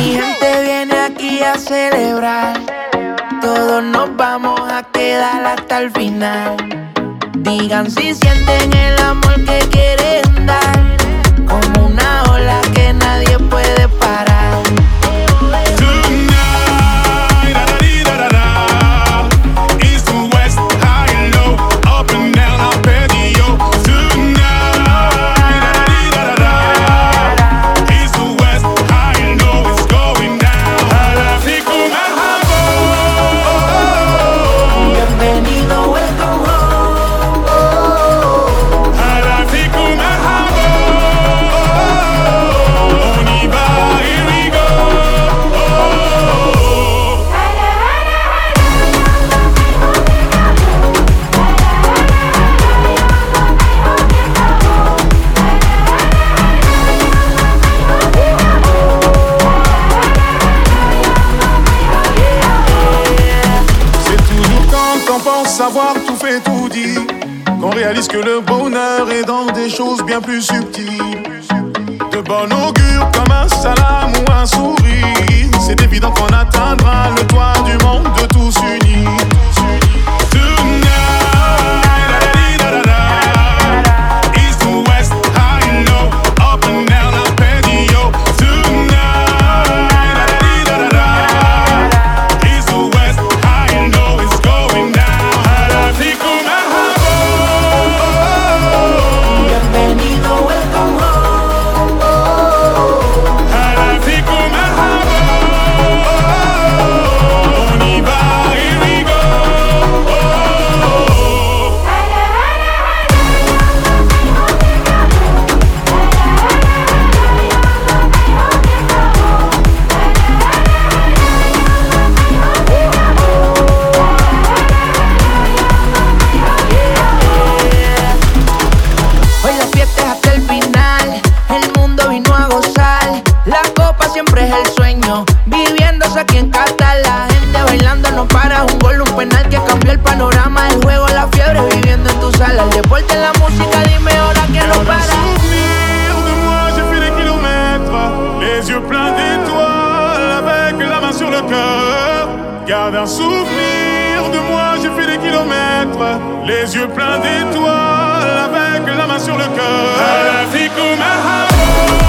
Mi gente viene aquí a celebrar. Todos nos vamos a quedar hasta el final. Digan si sienten el amor que quieren dar, como una ola que nadie puede parar. Tonight, da-da-dee-da-da-da, east to west, high and low, up and down, arpeggio. Tonight, da-da-dee-da-da-da, east to west, high and low, it's going down. هلا فيكم مرحبا. Bienvenido, welcome home. هلا فيكم مرحبا. On y va, here we go. C'est toujours quand on pense savoir tout fait, tout dit, qu'on réalise que le bonheur est dans des choses bien plus subtiles. De bon augure comme un salam ou un sourire, c'est évident qu'on atteindra le toit du monde de tous unis. Tonight, da-da-dee-da-da-da, east to west, high and low, up and down, arpeggio. Tonight, da-da-dee-da-da-da, east to west, high and low, it's going down. هلا فيكم مرحبا. Bienvenido, welcome home. هلا فيكم مرحبا. On y va, here we go. Hoy la fiesta es hasta el final. El mundo vino a gozar. La copa siempre es el sueño. Viviéndose aquí en Qatar. La gente bailando no para. Un gol, un penal que cambió el panorama. El juego, la fiebre viviendo en tu sala. El deporte, la música, dime ahora que no Garde un para. souvenir de moi, j'ai fait des kilomètres, les yeux pleins d'étoiles, avec la main sur le cœur. Garde un souvenir de moi, j'ai fait des kilomètres, les yeux pleins d'étoiles, avec la main sur le cœur. هلا فيكم مرحبا.